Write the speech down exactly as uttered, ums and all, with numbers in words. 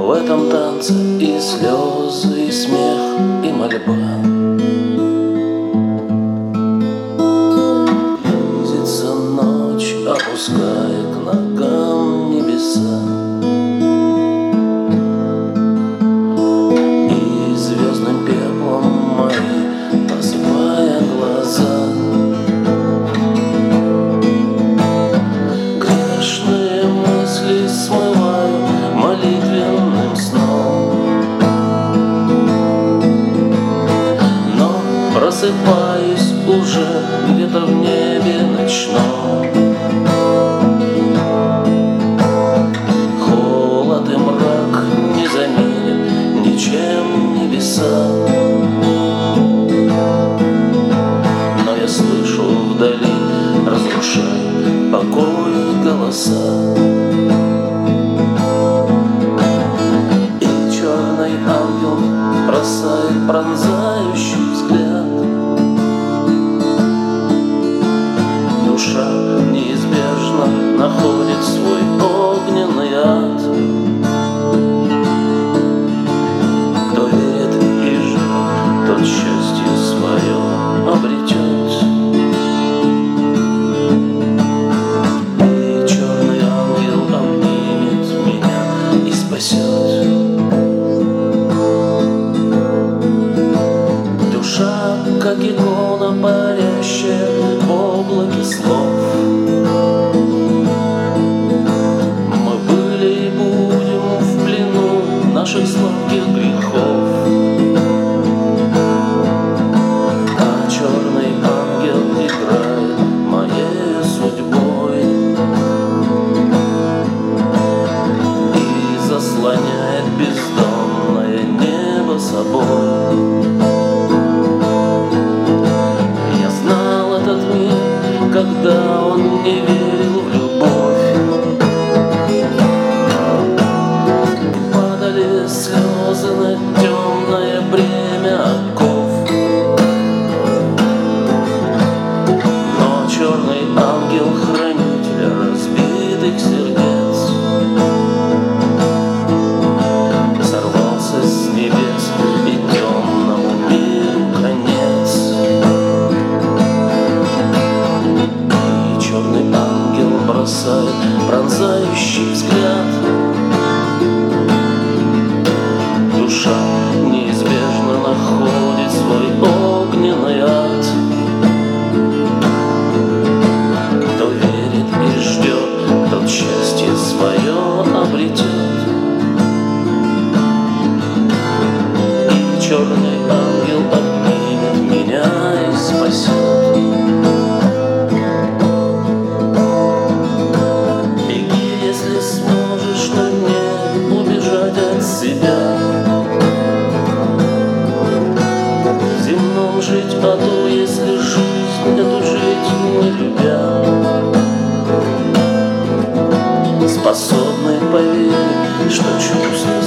В этом танце и слезы, и смех, и мольба. Близится ночь, опуская к ногам небеса. И звездным пеплом мои посыпая глаза. Грешные мысли смываю молитвенным сном. Но просыпаюсь уже где-то в небе ночном. Холод и мрак не заменит ничем небеса. Но я слышу вдали, разрушая покой, голоса. Ангел бросает пронзающий взгляд. Душа неизбежно находит свой огненный ад. Кто верит и ждет, тот счастье свое обретет. И черный ангел обнимет меня и спасет. Как икона, парящая в облаке слов. Мы были и будем в плену наших сладких грехов. А черный ангел играет моей судьбой и заслоняет бездонное небо собой. Когда он не верил в любовь, падали слезы на темное бремя оков. Но черный ангел, хранитель разбитых сердец, сорвался с небес, и темному миру конец. Черный ангел бросает пронзающий взгляд. Душа неизбежно находит свой огненный ад. Кто верит и ждет, тот счастье свое обретет. И черный ангел обнимет меня и спасет. Жить, а то, если жизнь эту жить не любя, способны поверить, что чувства